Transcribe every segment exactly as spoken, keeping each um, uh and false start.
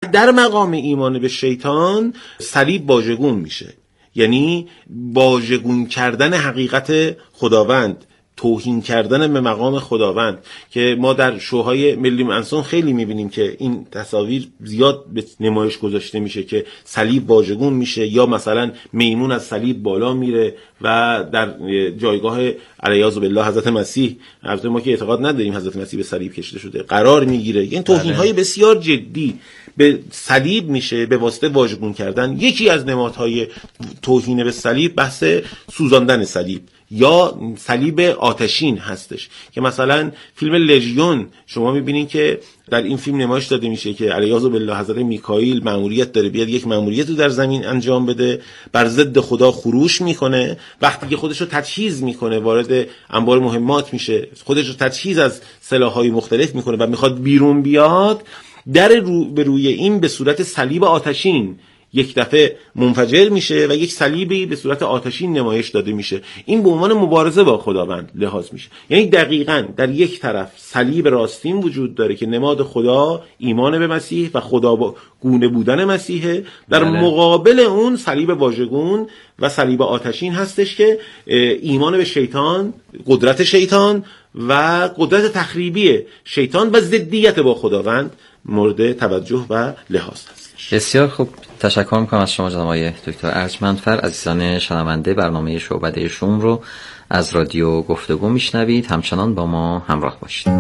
در مقام ایمان به شیطان صلیب واژگون میشه، یعنی واژگون کردن حقیقت خداوند، توهین کردن به مقام خداوند، که ما در شوهای ملی منسون خیلی میبینیم که این تصاویر زیاد به نمایش گذاشته میشه که صلیب واژگون میشه، یا مثلا میمون از صلیب بالا میره و در جایگاه علیاذ بالله حضرت مسیح، البته ما که اعتقاد نداریم حضرت مسیح به صلیب کشیده شده، قرار میگیره. این توهین های بسیار جدی به صلیب میشه به واسطه واژگون کردن. یکی از نمادهای توهین به صلیب بحث سوزاندن صلیب یا صلیب آتشین هستش، که مثلا فیلم لژیون شما میبینین که در این فیلم نمایش داده میشه که علیاذ بالله حضرت میکائیل مأموریت داره بیاد یک مأموریت رو در زمین انجام بده، بر ضد خدا خروش میکنه، وقتی که خودش رو تجهیز میکنه وارد انبار مهمات میشه، خودش رو تجهیز از سلاح‌های مختلف میکنه و میخواد بیرون بیاد، در رو به روی این به صورت صلیب آتشین یک دفعه منفجر میشه و یک صلیبی به صورت آتشین نمایش داده میشه. این به عنوان مبارزه با خداوند لحاظ میشه. یعنی دقیقاً در یک طرف صلیب راستین وجود داره که نماد خدا ایمان به مسیح و خدا با گونه بودن مسیحه، در بله. مقابل اون صلیب واژگون و صلیب آتشین هستش که ایمان به شیطان، قدرت شیطان و قدرت تخریبی شیطان و ضدیت با خداوند مورد توجه و لحاظ هست. بسیار خوب، تشکر میکنم از شما جناب آقای دکتر ارجمندفر. عزیزان شنونده، برنامه شعبده شوم رو از رادیو گفتگو میشنوید، همچنان با ما همراه باشید.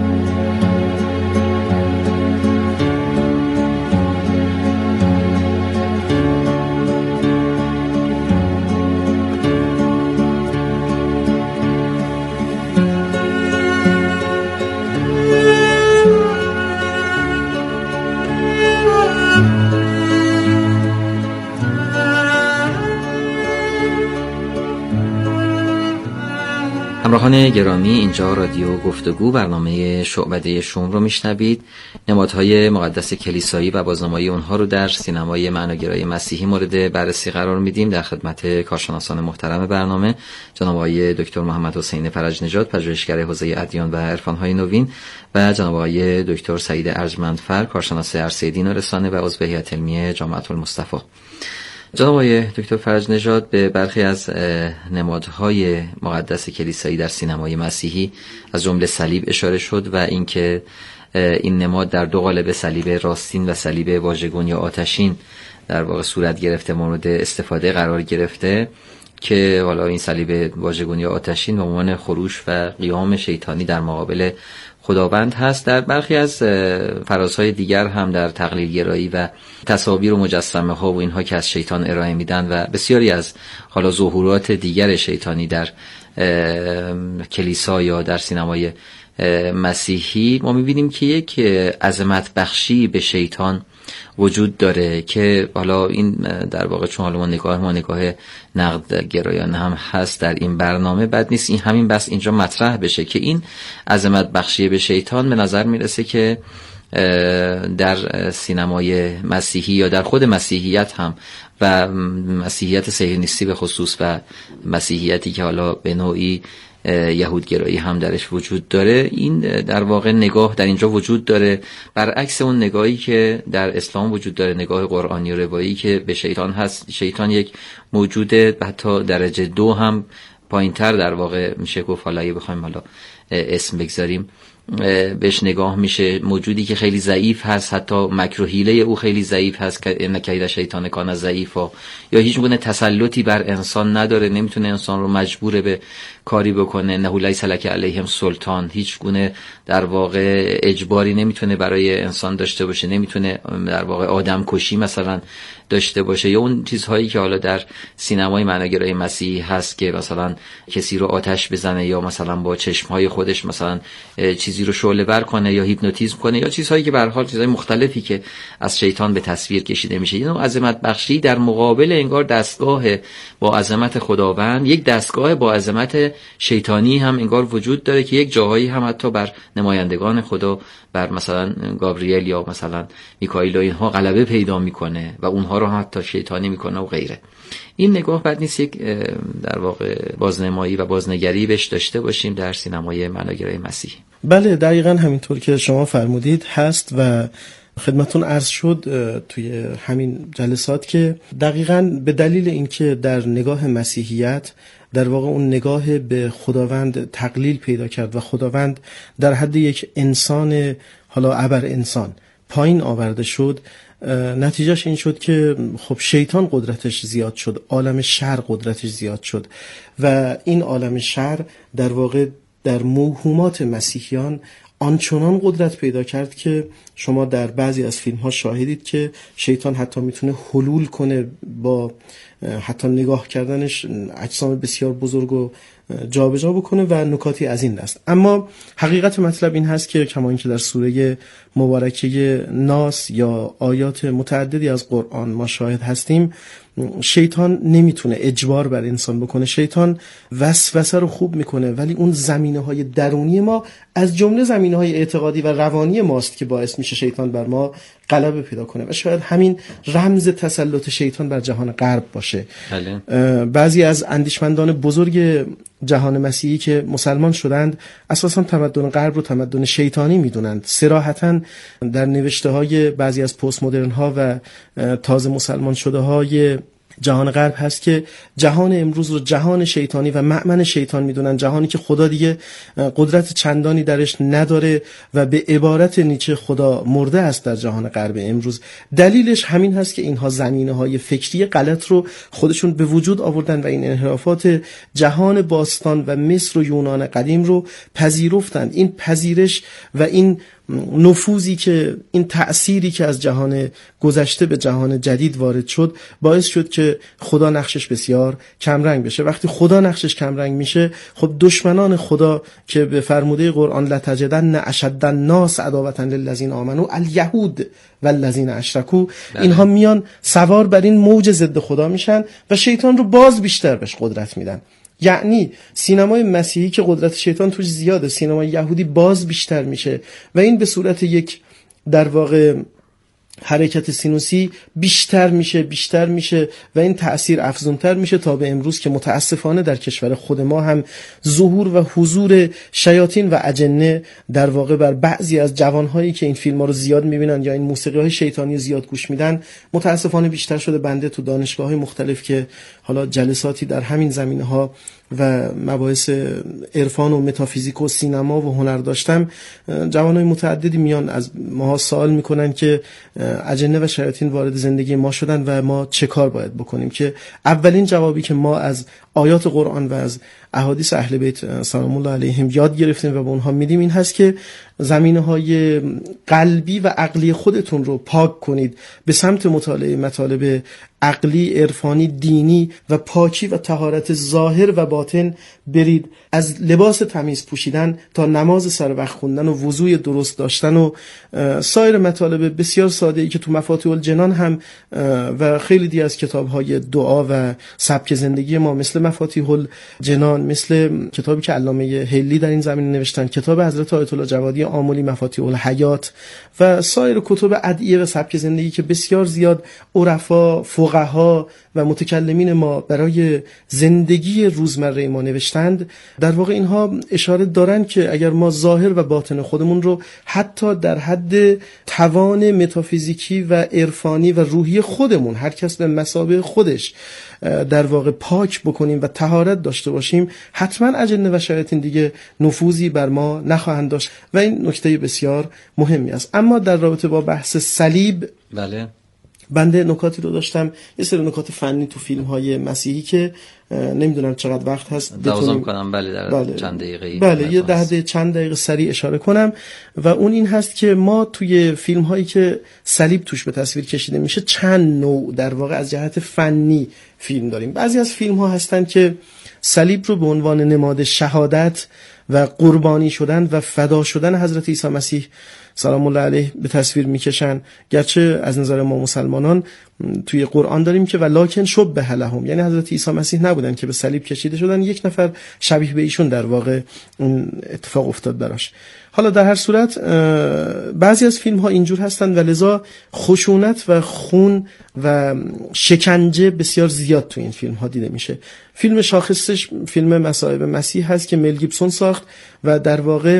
همراهان گرامی، اینجا رادیو گفتگو برنامه شعبده شوم رو میشنوید. نمادهای مقدس کلیسایی و بازنمایی اونها رو در سینمای معناگرای مسیحی مورد بررسی قرار میدیم. در خدمت کارشناسان محترم برنامه جناب آقای دکتر محمد حسین فرج نژاد، پژوهشگر حوزه ادیان و عرفان‌های نوین، و جناب آقای دکتر سعید ارجمندفر، کارشناس عرصه دین و رسانه و عضو هیئت علمی جامعه المصطفی. جناب آقای دکتر فرج نژاد، به برخی از نمادهای مقدس کلیسایی در سینمای مسیحی از جمله صلیب اشاره شد و اینکه این نماد در دو قالب، صلیب راستین و صلیب واژگون یا آتشین، در واقع صورت گرفته، مورد استفاده قرار گرفته، که حالا این صلیب واژگون یا آتشین به عنوان خروش و قیام شیطانی در مقابل خداوند هست. در برخی از فرازهای دیگر هم در تقلیل گرایی و تصاویر و مجسمه ها و اینها که از شیطان ارائه میدن و بسیاری از حالا ظهورات دیگر شیطانی در کلیسا یا در سینمای مسیحی، ما میبینیم که یک عظمت بخشی به شیطان وجود داره که حالا این در واقع چون حالا ما نگاه ما نگاه نقد گرایانه هم هست در این برنامه، بد نیست این همین بس اینجا مطرح بشه که این عظمت بخشی به شیطان به نظر میرسه که در سینمای مسیحی یا در خود مسیحیت هم و مسیحیت صهیونیستی به خصوص و مسیحیتی که حالا به نوعی یهودگرایی هم درش وجود داره، این در واقع نگاه در اینجا وجود داره، برعکس اون نگاهی که در اسلام وجود داره، نگاه قرآنی و روایی که به شیطان هست. شیطان یک موجود حتی درجه دو هم پایینتر در واقع میشه گفت، حالا اگه بخوایم حالا اسم بگذاریم بهش نگاه میشه، موجودی که خیلی ضعیف هست، حتی مکر و حیله او خیلی ضعیف هست که ان کید شیطان کان ضعیفا، یا هیچ گونه تسلطی بر انسان نداره، نمیتونه انسان رو مجبور به کاری بکنه، نه لیس لک علیهم سلطان، هیچ گونه در واقع اجباری نمیتونه برای انسان داشته باشه، نمیتونه در واقع آدم کشی مثلا داشته باشه، یا اون چیزهایی که حالا در سینمای معناگرای مسیحی هست که مثلا کسی رو آتش بزنه یا مثلا با چشمهای خودش مثلا چیزی رو شعله ور کنه یا هیپنوتیزم کنه، یا چیزهایی که به هر حال چیزهای مختلفی که از شیطان به تصویر کشیده میشه. این عظمت بخشی در مقابل انگار دستگاه با عظمت خداوند، یک دستگاه با عظمت شیطانی هم انگار وجود داره که یک جاهایی هم حتی بر نمایندگان خدا، بر مثلا گابریل یا مثلا میکائیل و اینها غلبه پیدا میکنه و اونها رو هم حتی شیطانی میکنه و غیره. این نگاه بد نیست یک در واقع بازنمایی و بازنگری بهش داشته باشیم در سینمای معناگرای مسیحی. بله، دقیقاً همینطور که شما فرمودید هست و خدمتون عرض شد توی همین جلسات که دقیقاً به دلیل اینکه در نگاه مسیحیت در واقع اون نگاه به خداوند تقلیل پیدا کرد و خداوند در حد یک انسان حالا ابر انسان پایین آورده شد، نتیجهش این شد که خب شیطان قدرتش زیاد شد، عالم شر قدرتش زیاد شد و این عالم شر در واقع در موهومات مسیحیان آنچنان قدرت پیدا کرد که شما در بعضی از فیلم ها شاهدید که شیطان حتی میتونه حلول کنه، با حتی نگاه کردنش اجسام بسیار بزرگ و جابجا بکنه و نکاتی از این دست. اما حقیقت مطلب این هست که کما اینکه در سوره مبارکه ناس یا آیات متعددی از قرآن ما شاهد هستیم، شیطان نمیتونه اجبار بر انسان بکنه، شیطان وسوسه رو خوب میکنه، ولی اون زمینه‌های درونی ما از جمله زمینه‌های اعتقادی و روانی ماست که باعث میشه شیطان بر ما غلبه پیدا کنه و شاید همین رمز تسلط شیطان بر جهان غرب باشه. بعضی از اندیشمندان بزرگ جهان مسیحی که مسلمان شدند اساساً تمدن غرب رو تمدن شیطانی میدونند. صراحتاً در نوشته‌های بعضی از پست مدرن ها و تازه مسلمان شده های جهان غرب هست که جهان امروز رو جهان شیطانی و مأمن شیطان میدونن، جهانی که خدا دیگه قدرت چندانی درش نداره و به عبارت نیچه خدا مرده است در جهان غرب امروز. دلیلش همین هست که اینها زمینه‌های فکری غلط رو خودشون به وجود آوردن و این انحرافات جهان باستان و مصر و یونان قدیم رو پذیرفتند. این پذیرش و این نفوذی که این تأثیری که از جهان گذشته به جهان جدید وارد شد باعث شد که خدا نقشش بسیار کمرنگ بشه. وقتی خدا نقشش کمرنگ میشه، خب دشمنان خدا که به فرموده قرآن لتجدن اشد الناس عداوة للذین آمنوا الیهود والذین اشرکوا، اینها میان سوار بر این موج ضد خدا میشن و شیطان رو باز بیشتر بهش قدرت میدن. یعنی سینمای مسیحی که قدرت شیطان توش زیاده، سینمای یهودی باز بیشتر میشه و این به صورت یک در واقع حرکت سینوسی بیشتر میشه بیشتر میشه و این تأثیر افزونتر میشه تا به امروز که متاسفانه در کشور خود ما هم ظهور و حضور شیاطین و اجنه در واقع بر بعضی از جوانهایی که این فیلم ها رو زیاد میبینن یا این موسیقی های شیطانی زیاد گوش میدن متاسفانه بیشتر شده. بنده تو دانشگاه های مختلف که حالا جلساتی در همین زمینه ها و مباحث عرفان و متافیزیک و سینما و هنر داشتم، جوانای متعددی میان از ما سوال میکنن که اجنه و شیاطین وارد زندگی ما شدن و ما چه کار باید بکنیم. که اولین جوابی که ما از آیات قرآن و از احادیث اهل بیت سلام الله علیهم یاد گرفتیم و به اونها میدیم این هست که زمینه‌های قلبی و عقلی خودتون رو پاک کنید، به سمت مطالعه مطالب عقلی، عرفانی، دینی و پاکی و طهارت ظاهر و باطن برید. از لباس تمیز پوشیدن تا نماز سر وقت خوندن و وضوی درست داشتن و سایر مطالب بسیار ساده‌ای که تو مفاتیح الجنان هم و خیلی دیگه از کتاب‌های دعا و سبک زندگی ما مثل مفاتیح الجنان، مثل کتابی که علامه هلی در این زمینه نوشتن، کتاب حضرت آیت الله جوادی آملی مفاتیح الحیات و سایر کتب ادعیه و سبک زندگی که بسیار زیاد عرفا، فقها و متکلمین ما برای زندگی روزمره ما نوشتند، در واقع اینها اشاره دارن که اگر ما ظاهر و باطن خودمون رو حتی در حد توان متافیزیکی و عرفانی و روحی خودمون، هر کس به مثابه خودش در واقع پاک بکنیم و طهارت داشته باشیم، حتما اجنه و شیاطین دیگه نفوذی بر ما نخواهند داشت و این نکته بسیار مهمی است. اما در رابطه با بحث صلیب، بله، بنده نکاتی رو داشتم، یه سری نکات فنی تو فیلم های مسیحی که نمیدونم چقدر وقت هست بتونم کنم. بله در بله. چند دقیقه بله یه ده دقیقه چند دقیقه سریع اشاره کنم و اون این هست که ما توی فیلم هایی که صلیب توش به تصویر کشیده میشه چند نوع در واقع از جهت فنی فیلم داریم. بعضی از فیلم ها هستن که صلیب رو به عنوان نماد شهادت و قربانی شدن و فدا شدن حضرت عیسی مسیح سلام الله علیه به تصویر میکشن، گرچه از نظر ما مسلمانان توی قرآن داریم که ولکن شبه لهم، یعنی حضرت عیسی مسیح نبودن که به صلیب کشیده شدن، یک نفر شبیه به ایشون در واقع اون اتفاق افتاد براش. حالا در هر صورت بعضی از فیلم ها اینجور هستن و لذا خشونت و خون و شکنجه بسیار زیاد تو این فیلم ها دیده میشه. فیلم شاخصش فیلم مصائب مسیح هست که مل گیبسون ساخت و در واقع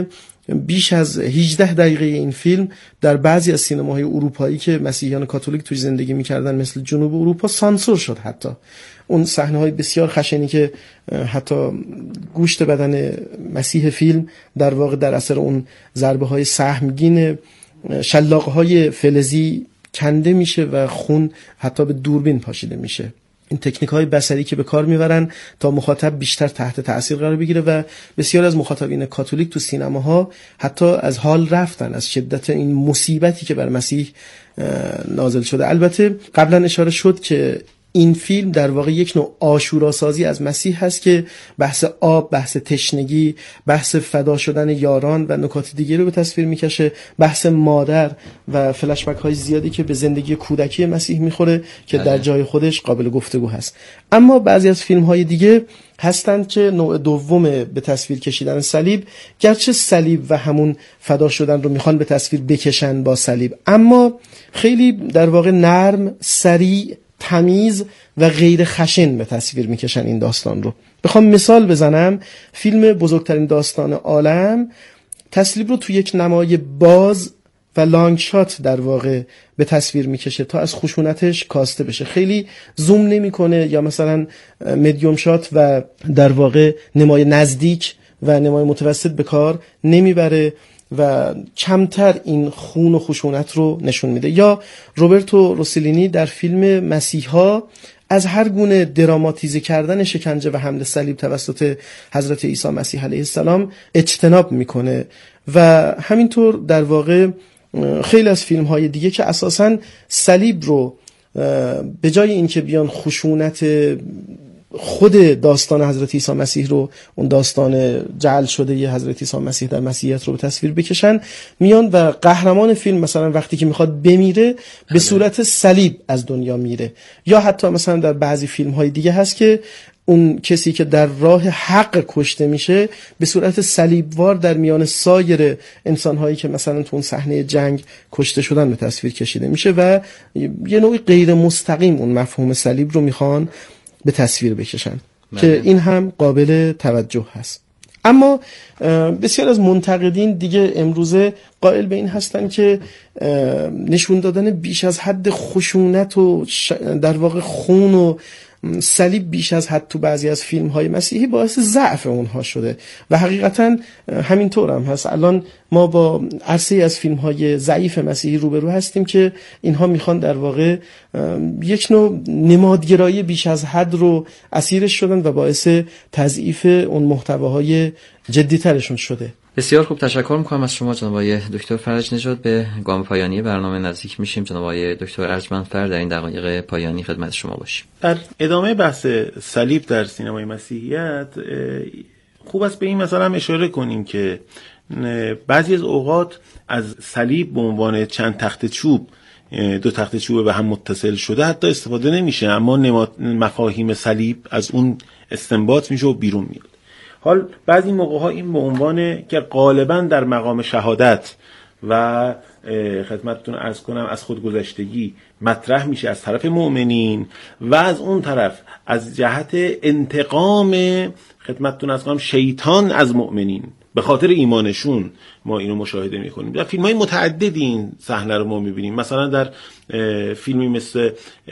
بیش از هجده دقیقه این فیلم در بعضی از سینماهای اروپایی که مسیحیان کاتولیک توی زندگی میکردن مثل جنوب اروپا سانسور شد. حتی اون صحنه‌های بسیار خشنی که حتی گوشت بدن مسیح فیلم در واقع در اثر اون ضربه‌های سهمگین شلاق‌های فلزی کنده میشه و خون حتی به دوربین پاشیده میشه. این تکنیک های بصری که به کار میبرن تا مخاطب بیشتر تحت تأثیر قرار بگیره و بسیار از مخاطبین کاتولیک تو سینماها حتی از حال رفتن از شدت این مصیبتی که بر مسیح نازل شده. البته قبلا اشاره شد که این فیلم در واقع یک نوع عاشوراسازی از مسیح هست که بحث آب، بحث تشنگی، بحث فدا شدن یاران و نکات دیگه رو به تصویر میکشه، بحث مادر و فلشبک های زیادی که به زندگی کودکی مسیح میخوره که در جای خودش قابل گفتگو هست. اما بعضی از فیلم های دیگه هستند که نوع دوم به تصویر کشیدن صلیب، گرچه صلیب و همون فدا شدن رو میخوان به تصویر بکشن با صلیب، اما خیلی در واقع نرم، سریع، تمیز و غیر خشن به تصویر میکشن این داستان رو. بخوام مثال بزنم، فیلم بزرگترین داستان عالم تصلیب رو تو یک نمای باز و لانگ شات در واقع به تصویر میکشه تا از خشونتش کاسته بشه. خیلی زوم نمیکنه یا مثلا مدیوم شات و در واقع نمای نزدیک و نمای متوسط به کار نمیبره و کمتر این خون و خشونت رو نشون میده. یا روبرتو روسلینی در فیلم مسیحا از هر گونه دراماتیزه کردن شکنجه و حمل صلیب توسط حضرت عیسی مسیح علیه السلام اجتناب میکنه و همینطور در واقع خیلی از فیلم های دیگه که اساساً صلیب رو به جای اینکه بیان خشونت خود داستان حضرت عیسی مسیح رو، اون داستان جعل شده ی حضرت عیسی مسیح در مسیحیت رو به تصویر بکشن، میان و قهرمان فیلم مثلا وقتی که میخواد بمیره به صورت صلیب از دنیا میره. یا حتی مثلا در بعضی فیلم های دیگه هست که اون کسی که در راه حق کشته میشه به صورت صلیبوار در میان سایر انسانهایی که مثلا تو اون صحنه جنگ کشته شدن به تصویر کشیده میشه و یه نوعی غیر مستقیم اون مفهوم صلیب رو میخوان به تصویر بکشن من. که این هم قابل توجه هست. اما بسیار از منتقدین دیگه امروزه قائل به این هستن که نشون دادن بیش از حد خشونت و در واقع خون و صلیب بیش از حد تو بعضی از فیلم های مسیحی باعث ضعف اونها شده و حقیقتا همینطور هم هست. الان ما با عرصه از فیلم های ضعیف مسیحی روبرو هستیم که اینها میخوان در واقع یک نوع نمادگرایی بیش از حد رو اسیرش شدن و باعث تضعیف اون محتواهای جدی ترشون شده. بسیار خوب، تشکر میکنم از شما جناب آقای دکتر فرج نژاد. به گام پایانی برنامه نزدیک میشیم. جناب آقای دکتر ارجمندفر در این دقایق پایانی خدمت شما باشیم. در ادامه بحث صلیب در سینمای مسیحیت خوب است به این مثلا هم اشاره کنیم که بعضی از اوقات از صلیب به عنوان چند تخت چوب، دو تخت چوب به هم متصل شده حتی استفاده نمیشه، اما مفاهیم صلیب از اون استنباط میشه و بیرون میاد. حال بعضی موقع ها این به عنوان که غالبا در مقام شهادت و خدمتتون عرض کنم از خودگذشتگی مطرح میشه از طرف مؤمنین و از اون طرف از جهت انتقام خدمتتون عرض کنم شیطان از مؤمنین به خاطر ایمانشون ما اینو مشاهده میکنیم. در فیلم های متعددی این صحنه رو ما میبینیم. مثلا در فیلمی مثل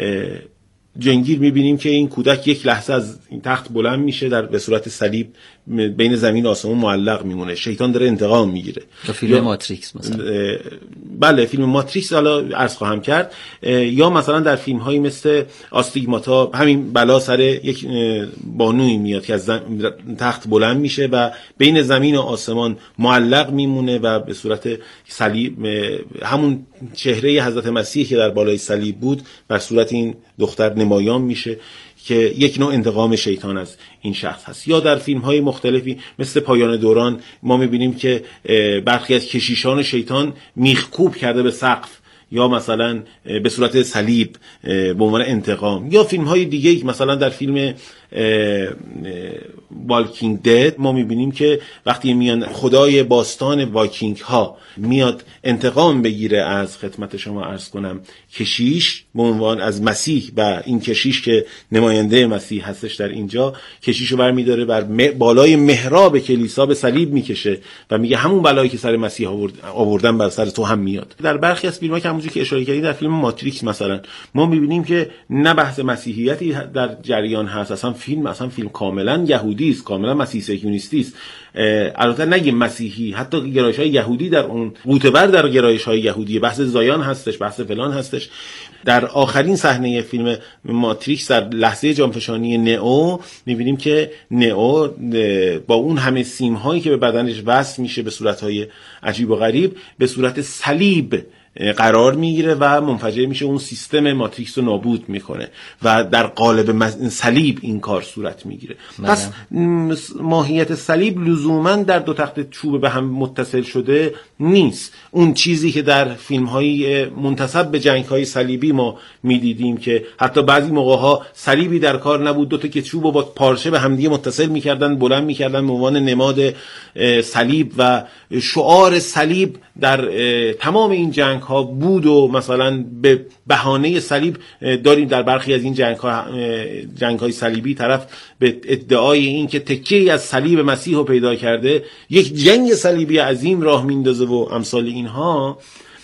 جنگیر میبینیم که این کودک یک لحظه از این تخت بلند میشه، در به صورت صلیب بین زمین و آسمون معلق میمونه. شیطان داره انتقام میگیره. فیلم ماتریکس مثلا، بله فیلم ماتریکس حالا عرض خواهم کرد. یا مثلا در فیلم هایی مثل آستیگماتا همین بلا سر یک بانوی میاد که از تخت بلند میشه و بین زمین و آسمان معلق میمونه و به صورت صلیب همون چهره حضرت مسیح که در بالای صلیب بود بر صورت این دختر نمایان میشه که یک نوع انتقام شیطان از این شخص هست. یا در فیلم های مختلفی مثل پایان دوران ما میبینیم که برخی از کشیشان شیطان میخکوب کرده به سقف، یا مثلا به صورت صلیب به عنوان انتقام، یا فیلم های دیگه مثلا در فیلم والکینگ دد ما میبینیم که وقتی میان خدای باستان وایکینگ ها میاد انتقام بگیره از، خدمت شما عرض کنم، کشیش به عنوان از مسیح، و این کشیش که نماینده مسیح هستش در اینجا، کشیشو برمیداره بر بالای محراب کلیسا به صلیب میکشه و میگه همون بلایی که سر مسیح آورد آوردن بر سر تو هم میاد. در برخی از فیلم‌ها که همونجوری که اشاره کردید در فیلم ماتریکس مثلا ما میبینیم که نه بحث مسیحیتی در جریان هست، اصلا فیلم اصلا فیلم کاملا یهودی است، کاملا مسیحی سکیونیستی است. البته نگیم مسیحی، حتی گرایش‌های یهودی در اون قوطه‌ور در گرایش‌های یهودی، بحث زایان هستش، بحث فلان هستش. در آخرین صحنه فیلم ماتریکس در لحظه جانفشانی نئو می‌بینیم که نئو با اون همه سیم‌هایی که به بدنش وصل میشه به صورت‌های عجیب و غریب به صورت صلیب قرار میگیره و منفجر میشه، اون سیستم ماتریکس رو نابود میکنه و در قالب صلیب این کار صورت میگیره. پس ماهیت صلیب لزوما در دو تخت چوب به هم متصل شده نیست. اون چیزی که در فیلم های منتسب به جنگ های صلیبی ما میدیدیم که حتی بعضی موقع ها صلیبی در کار نبود، دو تا که چوب رو با پارچه به هم دیگه متصل میکردن، بلند میکردن به عنوان نماد صلیب و شعار صلیب در تمام این جنگ ها بود و مثلا به بهانه صلیب داریم در برخی از این جنگ ها جنگ های صلیبی طرف به ادعای این که تکیه‌ای از صلیب مسیح رو پیدا کرده یک جنگ صلیبی عظیم راه میندازه و امثال اینها،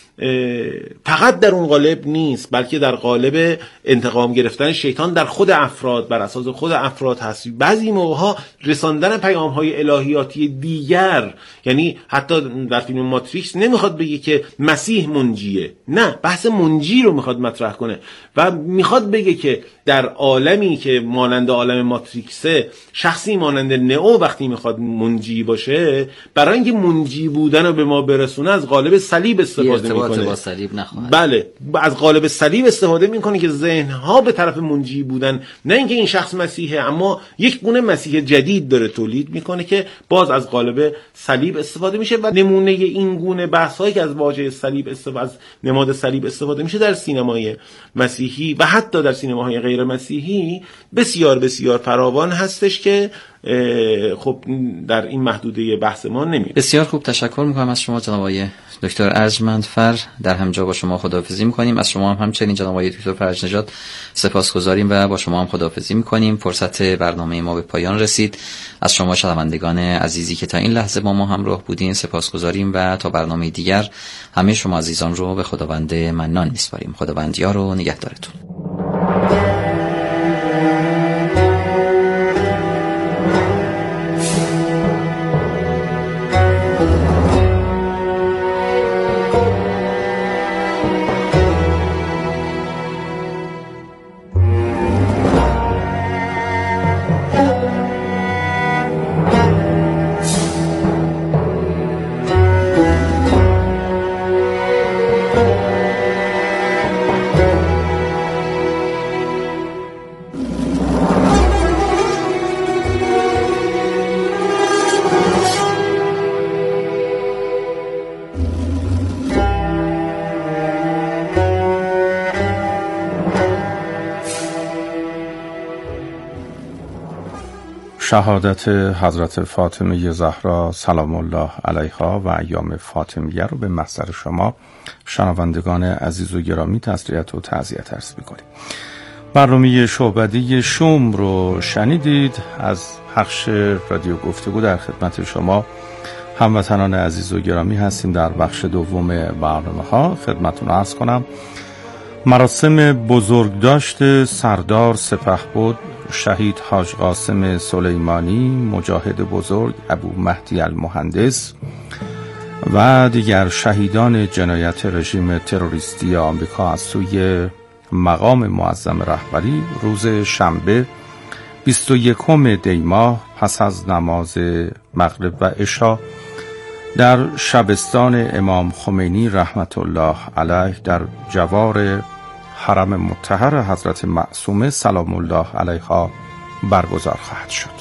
فقط در اون قالب نیست بلکه در قالب انتقام گرفتن شیطان در خود افراد، بر اساس خود افراد هست. بعضی موقع‌ها رساندن پیام‌های الهیاتی دیگر، یعنی حتی در فیلم ماتریکس نمیخواد بگه که مسیح منجیه، نه، بحث منجی رو میخواد مطرح کنه و میخواد بگه که در عالمی که مانند عالم ماتریکسه، شخصی مانند نئو وقتی میخواد منجی باشه، برای اینکه منجی بودن رو به ما برسونه از قالب صلیب استفاده میکنه. با صلیب نخواهد. بله، از قالب صلیب استفاده میکنه که ذهنها به طرف منجی بودن، نه اینکه این شخص مسیحه، اما یک گونه مسیح جدید داره تولید میکنه که باز از قالب صلیب استفاده میشه. و نمونه این گونه بحثایی که از واژه صلیب استفاده، از نماد صلیب استفاده میشه در سینمای مسیحی و حتی در سینماهای غیر مسیحی بسیار بسیار فراوان هستش که خب در این محدوده بحث ما نمیاد. بسیار خوب، تشکر میکنم از شما جناب آقای دکتر ارجمندفر. در همجا با شما خداحافظی میکنیم. از شما هم همچنین جناب آقای دکتر فرج نژاد سپاسگزاریم و با شما هم خداحافظی میکنیم. فرصت برنامه ما به پایان رسید. از شما شنوندگان عزیزی که تا این لحظه با ما همراه بودین سپاسگزاریم و تا برنامه دیگر همه شما عزیزان رو به خداوند منان میسپاریم. خداوند یار و نگهدارتون. شهادت حضرت فاطمه زهرا سلام الله علیها و ایام فاطمیه رو به محضر شما شنوندگان عزیز و گرامی تسلیت و تعزیت عرض می‌کنیم. برنامه شعبدی شوم رو شنیدید. از پخش رادیو گفتگو در خدمت شما هموطنان عزیز و گرامی هستیم. در بخش دوم برنامه‌ها خدمتتون عرض کنم مراسم بزرگداشت سردار سپهبد شهید حاج قاسم سلیمانی مجاهد بزرگ ابو مهدی المهندس و دیگر شهیدان جنایت رژیم تروریستی آمریکا از سوی مقام معظم رهبری روز شنبه بیست و یکم دی ماه پس از نماز مغرب و عشا در شبستان امام خمینی رحمت الله علیه در جوار حرم مطهر حضرت معصومه سلام الله علیها برگزار خواهد شد.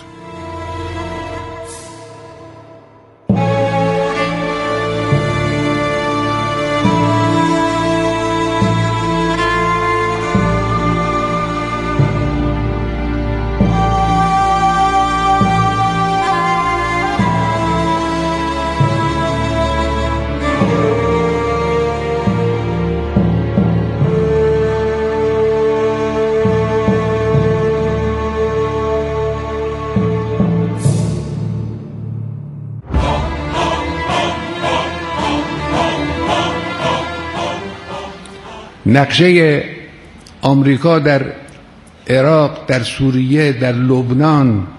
نقشه آمریکا در عراق، در سوریه، در لبنان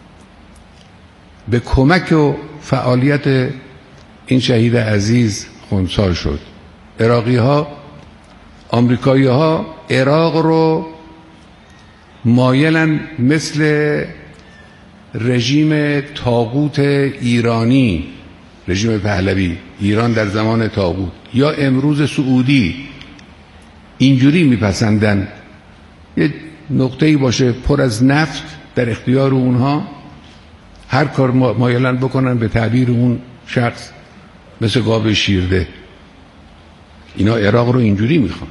به کمک و فعالیت این شهید عزیز خنثی شد. عراقی ها، آمریکایی ها عراق رو مایلن مثل رژیم طاغوت ایرانی، رژیم پهلوی، ایران در زمان طاغوت، یا امروز سعودی، اینجوری میپسندن یه نقطه‌ای باشه پر از نفت در اختیار اونها، هر کار مایلن بکنن به تعبیر اون شخص مثل گاو شیرده. اینا عراق رو اینجوری میخوان.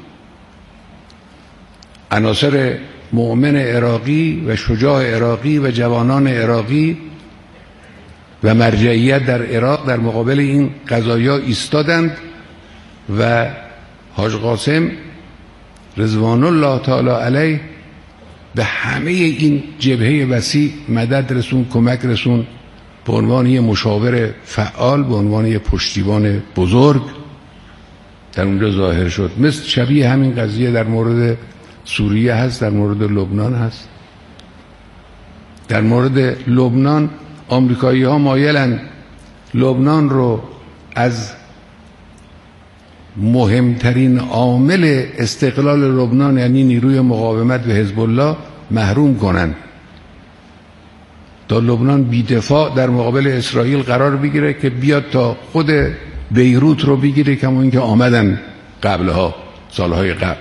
عناصر مؤمن عراقی و شجاع عراقی و جوانان عراقی و مرجعیت در عراق در مقابل این قضایا ایستادند و حاج قاسم رضوان الله تعالی علیه به همه این جبهه وسیع مدد رسون، کمک رسون، به عنوان یه مشاور فعال، به عنوان یه پشتیبان بزرگ در اونجا ظاهر شد. مثل شبیه همین قضیه در مورد سوریه هست، در مورد لبنان هست. در مورد لبنان آمریکایی ها مایلن لبنان رو از مهمترین عامل استقلال لبنان، یعنی نیروی مقاومت به حزب الله، محروم کنن تا لبنان بی‌دفاع در مقابل اسرائیل قرار بگیره که بیاد تا خود بیروت رو بگیره، کما اینکه آمدن قبلها، سالهای قبل.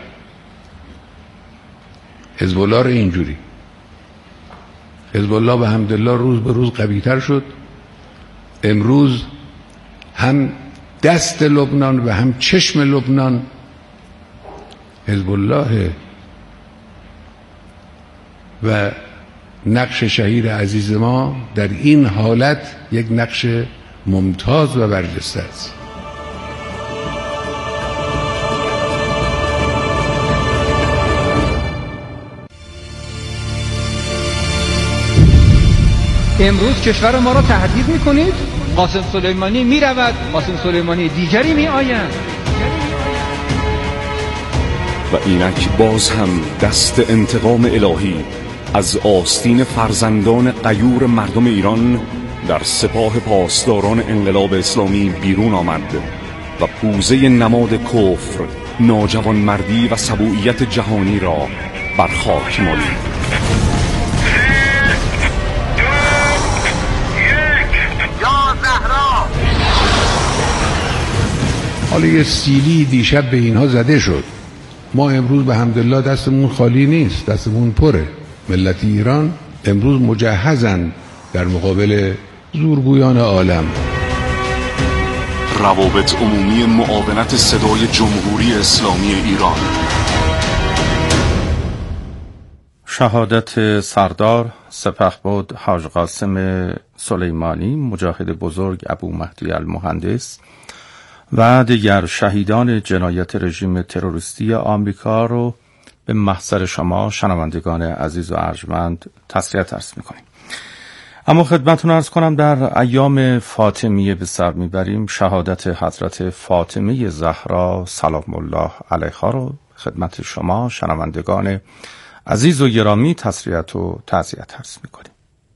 حزب الله رو اینجوری. حزب الله به حمدالله روز به روز قوی‌تر شد. امروز هم دست لبنان و هم چشم لبنان حزب الله و نقش شهید عزیز ما در این حالت یک نقش ممتاز و برجسته است. امروز کشور ما را تهدید میکنید؟ قاسم سلیمانی میرود، قاسم سلیمانی دیگری میآیند. و اینک باز هم دست انتقام الهی از آستین فرزندان غیور مردم ایران در سپاه پاسداران انقلاب اسلامی بیرون آمد و پوزه نماد کفر، ناجوانمردی و سبوعیت جهانی را بر خاک مالید. حالا یه سیلی دیشب به اینها زده شد. ما امروز به حمدالله دستمون خالی نیست، دستمون پره. ملت ایران امروز مجهزن در مقابل زورگویان عالم. روابط عمومی معاونت صدای جمهوری اسلامی ایران. شهادت سردار سپهبد حاج قاسم سلیمانی، مجاهد بزرگ ابو مهدی المهندس و دیگر شهیدان جنایت رژیم تروریستی آمریکا رو به محضر شما شنوندگان عزیز و ارجمند تسلیت عرض می‌کنیم. اما خدمتتون عرض کنم در ایام فاطمیه به سر میبریم شهادت حضرت فاطمه زهرا سلام الله علیها رو خدمت شما شنوندگان عزیز و گرامی تسلیت و تعزیت عرض می‌کنیم.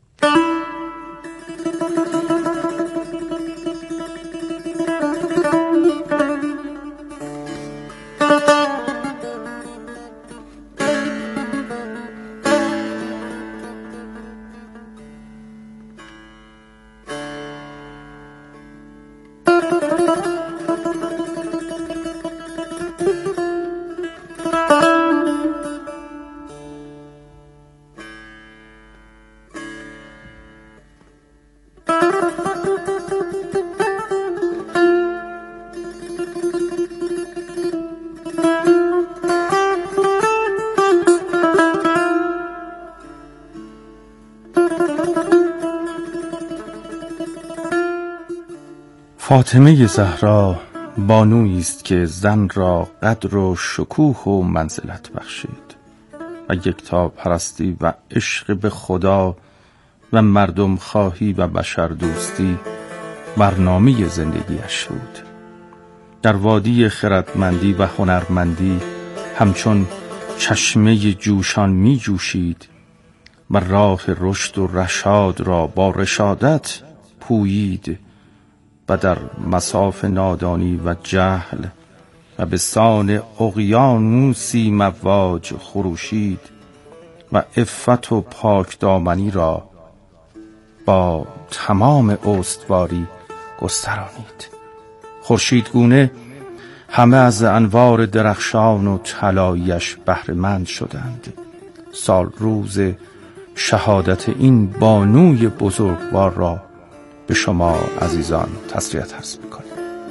فاطمه زهرا بانویی است که زن را قدر و شکوه و منزلت بخشید و یکتا پرستی و عشق به خدا و مردم خواهی و بشر دوستی برنامه زندگیش بود. در وادی خردمندی و هنرمندی همچون چشمه جوشان می جوشید و راه رشد و رشاد را با رشادت پویید و در مصاف نادانی و جهل و به سان اقیانوسی مواج خروشید و عفت و پاک دامنی را با تمام استواری گسترانید. خورشیدگونه همه از انوار درخشان و طلایی‌اش بهره مند شدند. سال روز شهادت این بانوی بزرگوار را به شما عزیزان تسلیت عرض می‌کنیم.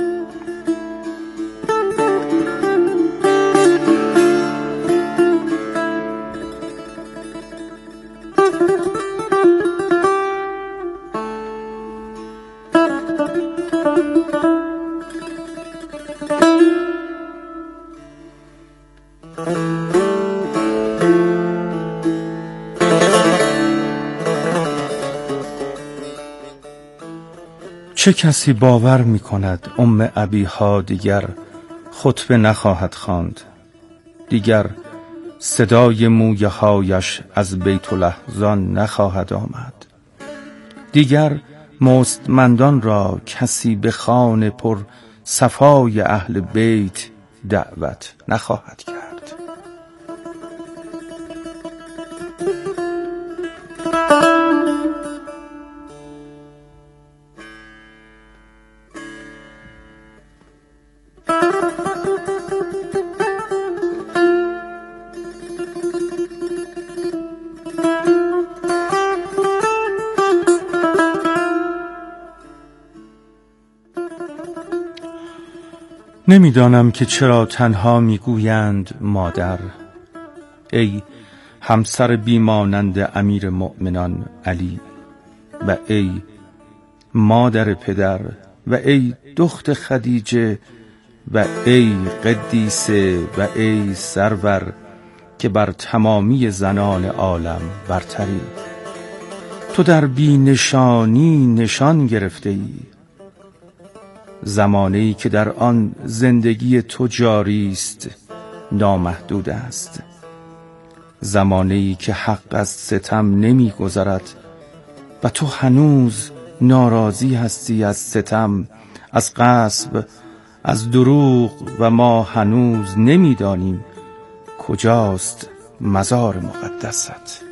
چه کسی باور می کند ام ابیها دیگر خطبه نخواهد خواند، دیگر صدای مویه هایش از بیت الاحزان نخواهد آمد، دیگر مستمندان را کسی به خانه پر صفای اهل بیت دعوت نخواهد کرد. نمیدانم که چرا تنها میگویند مادر، ای همسر بیمانند امیر مؤمنان علی، و ای مادر پدر، و ای دخت خدیجه، و ای قدیسه، و ای سرور که بر تمامی زنان عالم برتری. تو در بی نشانی نشان گرفته ای، زمانه‌ای که در آن زندگی تو جاری است نامحدود است، زمانه‌ای که حق از ستم نمی‌گذرد و تو هنوز ناراضی هستی از ستم، از غصب، از دروغ، و ما هنوز نمی‌دانیم کجاست مزار مقدست.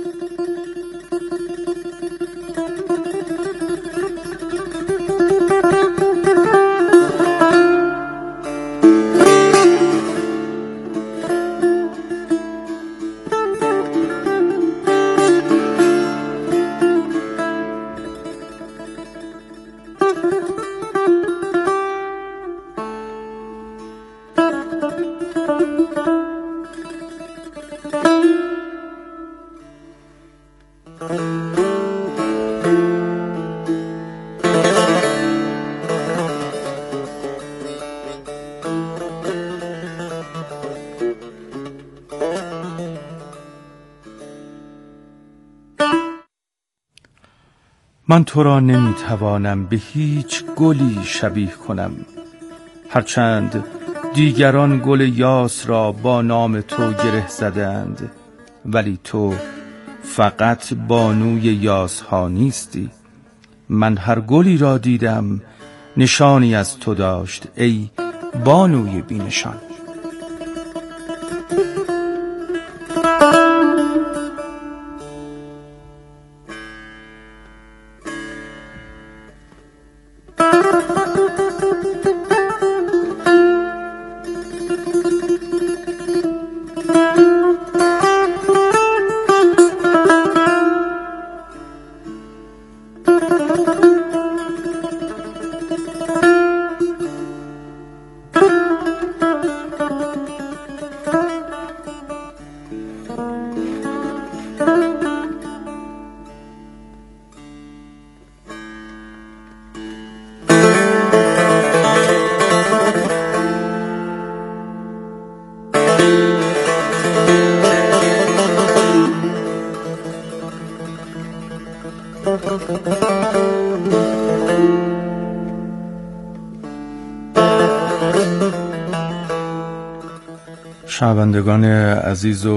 من تو را نمیتوانم به هیچ گلی شبیه کنم، هرچند دیگران گل یاس را با نام تو گره زدند، ولی تو فقط بانوی یاس ها نیستی. من هر گلی را دیدم نشانی از تو داشت، ای بانوی بی نشان. شنوندگان عزیز و